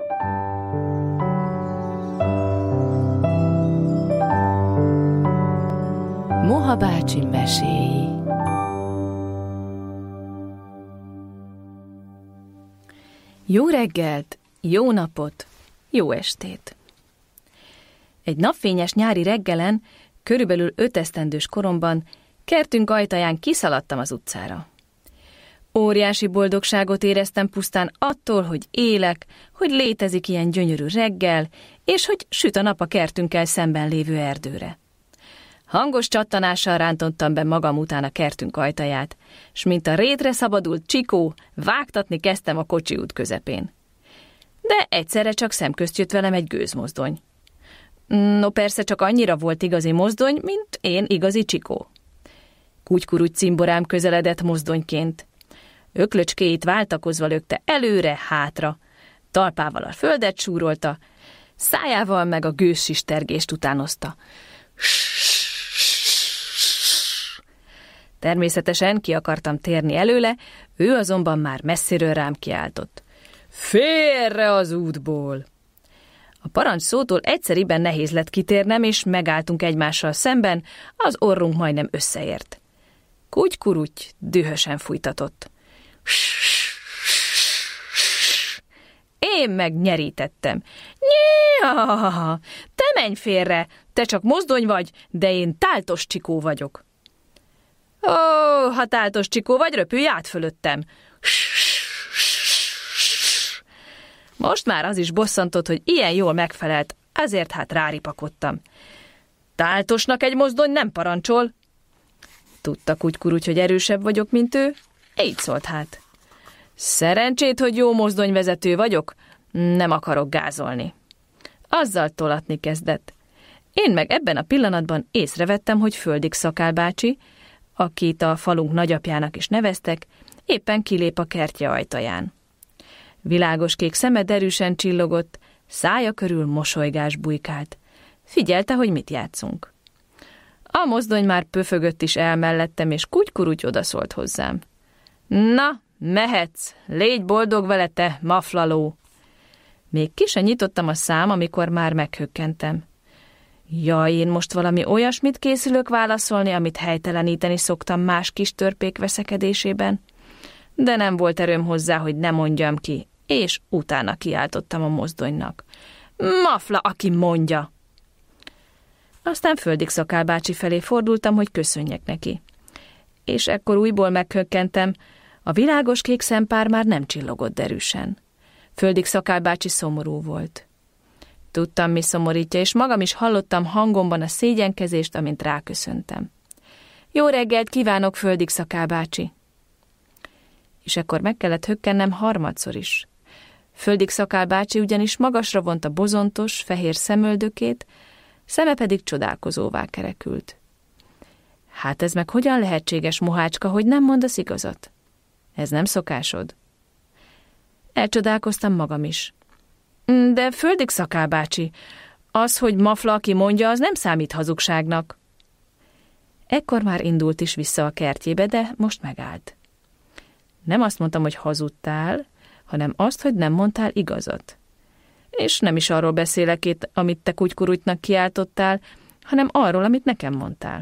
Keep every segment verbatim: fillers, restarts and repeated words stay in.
Moha bácsi meséi. Jó reggelt, jó napot, jó estét! Egy napfényes nyári reggelen, körülbelül öt esztendős koromban kertünk ajtaján kiszaladtam az utcára. Óriási boldogságot éreztem pusztán attól, hogy élek, hogy létezik ilyen gyönyörű reggel, és hogy süt a nap a kertünkkel szemben lévő erdőre. Hangos csattanással rántottam be magam után a kertünk ajtaját, s mint a rétre szabadult csikó, vágtatni kezdtem a kocsiút közepén. De egyszerre csak szemközt jött velem egy gőzmozdony. No persze csak annyira volt igazi mozdony, mint én igazi csikó. Kutykuruty cimborám közeledett mozdonyként. Öklöcskéit váltakozva lökte előre-hátra, talpával a földet súrolta, szájával meg a gőzsistergést utánozta. Természetesen ki akartam térni előle, ő azonban már messziről rám kiáltott. Félre az útból! A parancs szótól egyszeriben nehéz lett kitérnem, és megálltunk egymással szemben, az orrunk majdnem összeért. Kutykuruty dühösen fújtatott. Én meg nyerítettem. Nyíha! Te menj félre! Te csak mozdony vagy, de én táltos csikó vagyok. Ó, ha táltos csikó vagy, röpülj át fölöttem. Most már az is bosszantott, hogy ilyen jól megfelelt, ezért hát ráripakodtam. Táltosnak egy mozdony nem parancsol. Tudta Kutykuruty, hogy erősebb vagyok, mint ő, így szólt hát. Szerencsét, hogy jó mozdonyvezető vagyok, nem akarok gázolni. Azzal tolatni kezdett. Én meg ebben a pillanatban észrevettem, hogy Földig Szakál bácsi, akit a falunk nagyapjának is neveztek, éppen kilép a kertje ajtaján. Világos kék szeme derűsen csillogott, szája körül mosolygás bujkált. Figyelte, hogy mit játszunk. A mozdony már pöfögött is el mellettem, és Kutykuruty odaszólt hozzám. Na, mehetsz, légy boldog vele, te maflaló! Még ki se nyitottam a szám, amikor már meghökkentem. Jaj, én most valami olyasmit készülök válaszolni, amit helyteleníteni szoktam más kis törpék veszekedésében, de nem volt erőm hozzá, hogy ne mondjam ki, és utána kiáltottam a mozdonynak. Mafla, aki mondja! Aztán Földig Szakál bácsi felé fordultam, hogy köszönjek neki. És ekkor újból meghökkentem, a világos kék szempár már nem csillogott derűsen. Földig Szakál bácsi szomorú volt. Tudtam, mi szomorítja, és magam is hallottam hangomban a szégyenkezést, amint ráköszöntem. Jó reggelt kívánok, Földig Szakál bácsi! És ekkor meg kellett hökkennem harmadszor is. Földig Szakál bácsi ugyanis magasra vonta bozontos, fehér szemöldökét, szeme pedig csodálkozóvá kerekült. Hát ez meg hogyan lehetséges, mohácska, hogy nem mondasz igazat? Ez nem szokásod? Elcsodálkoztam magam is. De Földig Szakál bácsi, az, hogy mafla, aki mondja, az nem számít hazugságnak. Ekkor már indult is vissza a kertjébe, de most megállt. Nem azt mondtam, hogy hazudtál, hanem azt, hogy nem mondtál igazat. És nem is arról beszélek itt, amit te Kutykurutynak kiáltottál, hanem arról, amit nekem mondtál.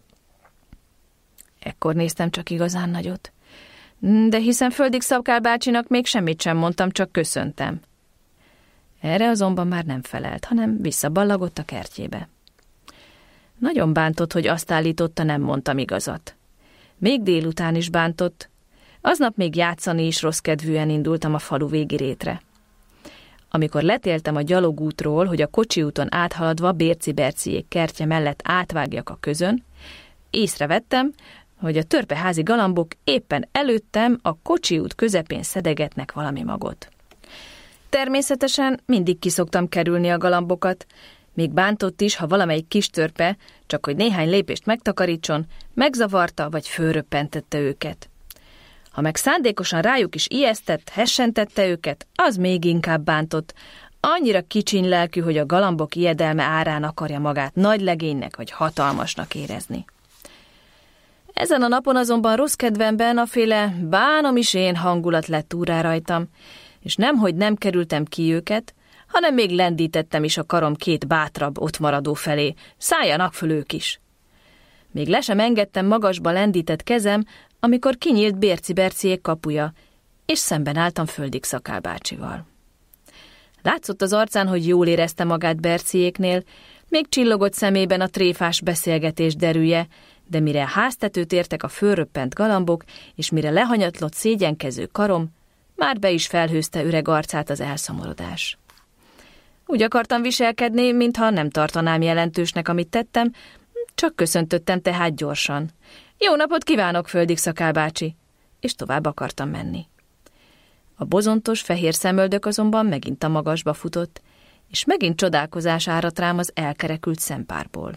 Ekkor néztem csak igazán nagyot. De hiszen Földig Szakál bácsinak még semmit sem mondtam, csak köszöntem. Erre azonban már nem felelt, hanem visszaballagott a kertjébe. Nagyon bántott, hogy azt állította, nem mondtam igazat. Még délután is bántott. Aznap még játszani is rossz kedvűen indultam a falu végi rétre. Amikor letéltem a gyalogútról, hogy a kocsiúton áthaladva Bérci-Berciék kertje mellett átvágjak a közön, észrevettem, hogy a törpeházi galambok éppen előttem a kocsiút közepén szedegetnek valami magot. Természetesen mindig kiszoktam kerülni a galambokat, még bántott is, ha valamelyik kis törpe, csak hogy néhány lépést megtakarítson, megzavarta vagy fölröppentette őket. Ha meg szándékosan rájuk is ijesztett, hessentette őket, az még inkább bántott, annyira kicsiny lelkű, hogy a galambok ijedelme árán akarja magát nagy legénynek vagy hatalmasnak érezni. Ezen a napon azonban rossz kedvemben a féle bánom is én hangulat lett úrrá rajtam, és nemhogy nem kerültem ki őket, hanem még lendítettem is a karom két bátrabb ott maradó felé, szálljanak föl ők is. Még le sem engedtem magasba lendített kezem, amikor kinyílt Bérci-Berciék kapuja, és szemben álltam Földig Szakál bácsival. Látszott az arcán, hogy jól érezte magát Berciéknél, még csillogott szemében a tréfás beszélgetés derűje, de mire háztetőt értek a fölröppent galambok, és mire lehanyatlott szégyenkező karom, már be is felhőzte öreg arcát az elszomorodás. Úgy akartam viselkedni, mintha nem tartanám jelentősnek, amit tettem, csak köszöntöttem tehát gyorsan. Jó napot kívánok, Földig Szakál bácsi! És tovább akartam menni. A bozontos, fehér szemöldök azonban megint a magasba futott, és megint csodálkozás áradt rám az elkerekült szempárból.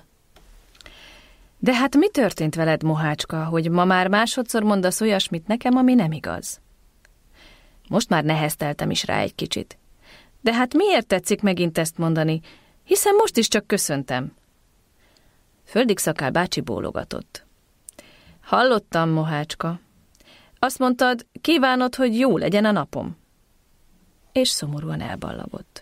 De hát mi történt veled, Mohácska, hogy ma már másodszor mondasz olyasmit nekem, ami nem igaz? Most már nehezteltem is rá egy kicsit. De hát miért tetszik megint ezt mondani, hiszen most is csak köszöntem? Földig Szakál bácsi bólogatott. Hallottam, Mohácska. Azt mondtad, kívánod, hogy jó legyen a napom. És szomorúan elballagott.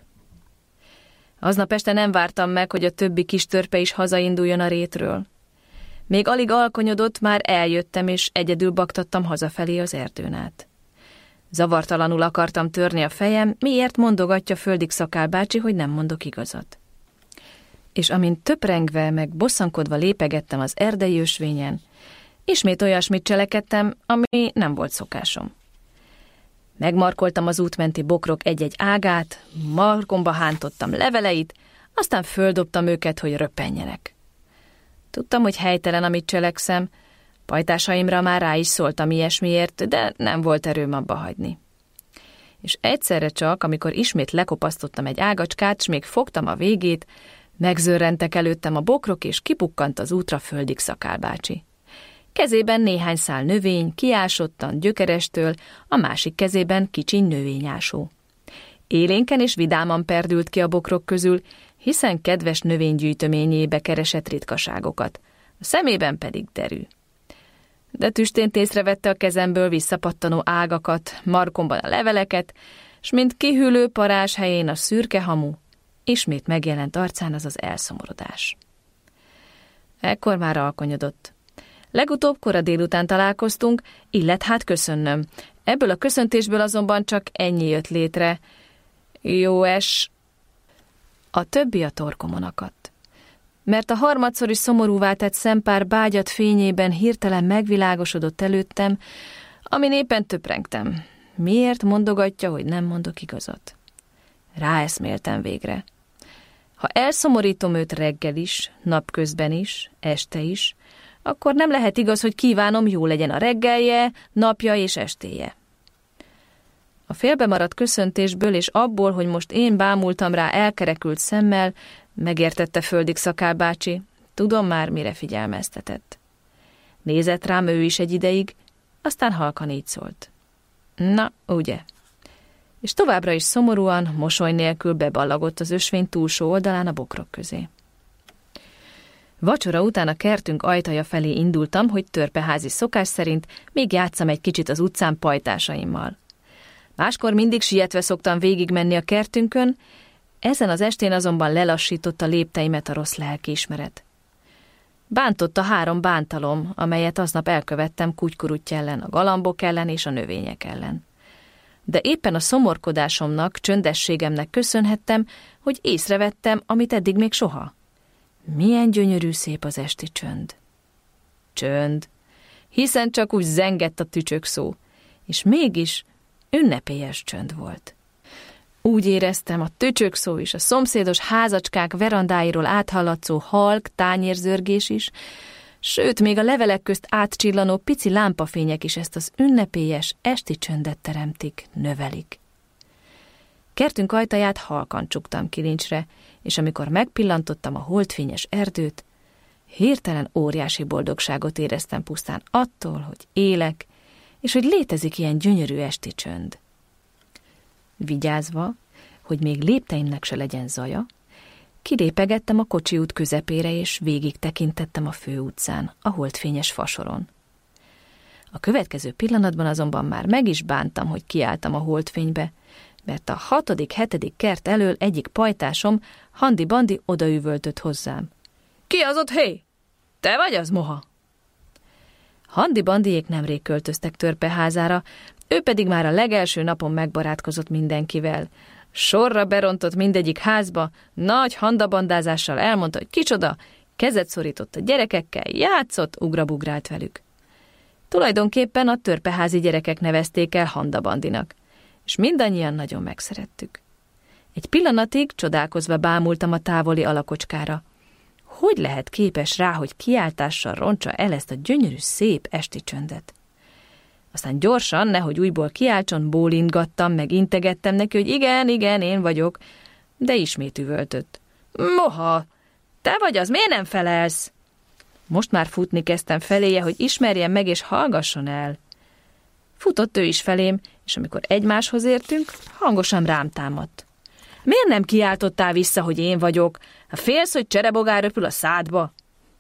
Aznap este nem vártam meg, hogy a többi kis törpe is hazainduljon a rétről. Még alig alkonyodott, már eljöttem, és egyedül baktattam hazafelé az erdőn át. Zavartalanul akartam törni a fejem, miért mondogatja Földig Szakál bácsi, hogy nem mondok igazat. És amint töprengve meg bosszankodva lépegettem az erdei ösvényen, ismét olyasmit cselekedtem, ami nem volt szokásom. Megmarkoltam az útmenti bokrok egy-egy ágát, markomba hántottam leveleit, aztán földobtam őket, hogy röppenjenek. Tudtam, hogy helytelen, amit cselekszem, pajtásaimra már rá is szóltam ilyesmiért, de nem volt erőm abba hagyni. És egyszerre csak, amikor ismét lekopasztottam egy ágacskát, s még fogtam a végét, megzörrentek előttem a bokrok, és kipukkant az útra Földig Szakál bácsi. Kezében néhány szál növény, kiásottan, gyökerestől, a másik kezében kicsiny növényásó. Élénken és vidáman perdült ki a bokrok közül, hiszen kedves növénygyűjtöményébe keresett ritkaságokat, a szemében pedig derű. De tüstént észrevette a kezemből visszapattanó ágakat, markomban a leveleket, s mint kihűlő parázs helyén a szürke hamu, ismét megjelent arcán az az elszomorodás. Ekkor már alkonyodott. Legutóbb kora délután találkoztunk, illet hát köszönnöm. Ebből a köszöntésből azonban csak ennyi jött létre. Jó es... A többi a torkomon akadt. Mert a harmadszor is szomorúvá tett szempár bágyat fényében hirtelen megvilágosodott előttem, amin éppen töprengtem. Miért mondogatja, hogy nem mondok igazat? Ráeszméltem végre. Ha elszomorítom őt reggel is, napközben is, este is, akkor nem lehet igaz, hogy kívánom, jó legyen a reggelje, napja és estéje. A félbemaradt köszöntésből és abból, hogy most én bámultam rá elkerekült szemmel, megértette Földig Szakál bácsi, tudom már, mire figyelmeztetett. Nézett rám ő is egy ideig, aztán halkan így szólt. Na, ugye? És továbbra is szomorúan, mosoly nélkül beballagott az ösvény túlsó oldalán a bokrok közé. Vacsora után a kertünk ajtaja felé indultam, hogy törpeházi szokás szerint még játszam egy kicsit az utcán pajtásaimmal. Máskor mindig sietve szoktam végigmenni a kertünkön, ezen az estén azonban lelassította lépteimet a rossz lelkiismeret. Bántott a három bántalom, amelyet aznap elkövettem kutykurutty ellen, a galambok ellen és a növények ellen. De éppen a szomorkodásomnak, csöndességemnek köszönhettem, hogy észrevettem, amit eddig még soha. Milyen gyönyörű szép az esti csönd. Csönd, hiszen csak úgy zengett a tücsök szó, és mégis ünnepélyes csönd volt. Úgy éreztem, a tücsök szó is, a szomszédos házacskák verandáiról áthallatszó halk, tányérzörgés is, sőt, még a levelek közt átcsillanó pici lámpafények is ezt az ünnepélyes esti csöndet teremtik, növelik. Kertünk ajtaját halkan csuktam kilincsre, és amikor megpillantottam a holdfényes erdőt, hirtelen óriási boldogságot éreztem pusztán attól, hogy élek, és hogy létezik ilyen gyönyörű esti csönd. Vigyázva, hogy még lépteimnek se legyen zaja, kilépegettem a kocsiút közepére, és végig tekintettem a főutcán, a holdfényes fasoron. A következő pillanatban azonban már meg is bántam, hogy kiálltam a holdfénybe, mert a hatodik-hetedik kert elől egyik pajtásom, Handi Bandi odaüvöltött hozzám. Ki az ott, hé? Te vagy az, moha? Handi Bandiék nemrég költöztek törpeházára, ő pedig már a legelső napon megbarátkozott mindenkivel. Sorra berontott mindegyik házba, nagy handabandázással elmondta, hogy kicsoda, kezet szorított a gyerekekkel, játszott, ugrabugrált velük. Tulajdonképpen a törpeházi gyerekek nevezték el Handa Bandinak, és mindannyian nagyon megszerettük. Egy pillanatig csodálkozva bámultam a távoli alakocskára. Hogy lehet képes rá, hogy kiáltással rontsa el ezt a gyönyörű, szép esti csöndet? Aztán gyorsan, nehogy újból kiáltson, bólintgattam, meg integettem neki, hogy igen, igen, én vagyok, de ismét üvöltött. Moha, te vagy az, miért nem felelsz? Most már futni kezdtem feléje, hogy ismerjen meg és hallgasson el. Futott ő is felém, és amikor egymáshoz értünk, hangosan rám támadt. Miért nem kiáltottál vissza, hogy én vagyok? Ha félsz, hogy cserebogár röpül a szádba?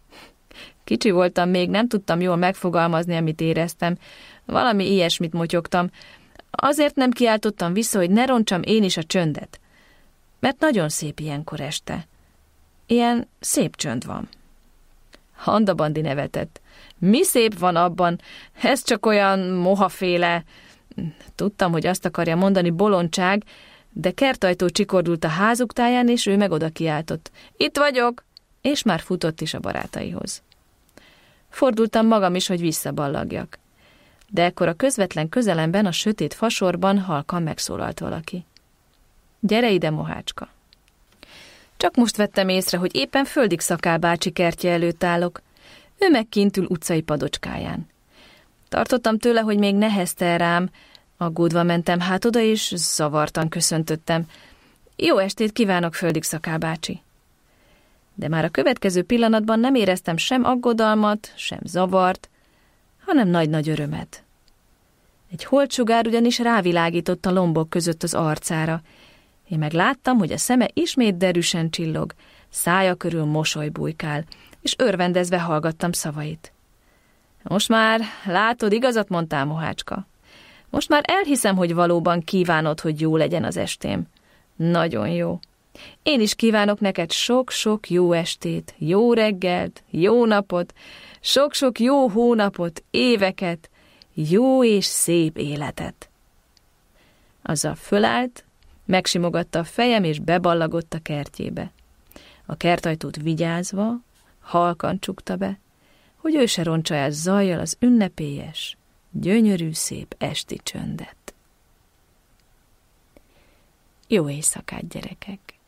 Kicsi voltam még, nem tudtam jól megfogalmazni, amit éreztem. Valami ilyesmit motyogtam. Azért nem kiáltottam vissza, hogy ne rontsam én is a csöndet. Mert nagyon szép ilyenkor este. Ilyen szép csönd van. Handa Bandi nevetett. Mi szép van abban? Ez csak olyan mohaféle. Tudtam, hogy azt akarja mondani bolondság, de kertajtó csikordult a házuk táján, és ő meg oda kiáltott. Itt vagyok! És már futott is a barátaihoz. Fordultam magam is, hogy visszaballagjak. De ekkor a közvetlen közelemben, a sötét fasorban halkan megszólalt valaki. Gyere ide, mohácska! Csak most vettem észre, hogy éppen Földig Szakál bácsi kertje előtt állok. Ő meg kint ül utcai padocskáján. Tartottam tőle, hogy még neheztel rám, aggódva mentem hát oda, és zavartan köszöntöttem. Jó estét kívánok, Földig Szakál bácsi! De már a következő pillanatban nem éreztem sem aggodalmat, sem zavart, hanem nagy-nagy örömet. Egy holtsugár ugyanis rávilágított a lombok között az arcára. Én meg láttam, hogy a szeme ismét derűsen csillog, szája körül mosoly bujkál, és örvendezve hallgattam szavait. Most már, látod, igazat mondtál, mohácska. Most már elhiszem, hogy valóban kívánod, hogy jó legyen az estém. Nagyon jó. Én is kívánok neked sok-sok jó estét, jó reggelt, jó napot, sok-sok jó hónapot, éveket, jó és szép életet. Azzal fölállt, megsimogatta a fejem, és beballagott a kertjébe. A kertajtót vigyázva, halkan csukta be, hogy ő se roncsa el zajjal az ünnepélyes, gyönyörű szép esti csöndet. Jó éjszakát, gyerekek!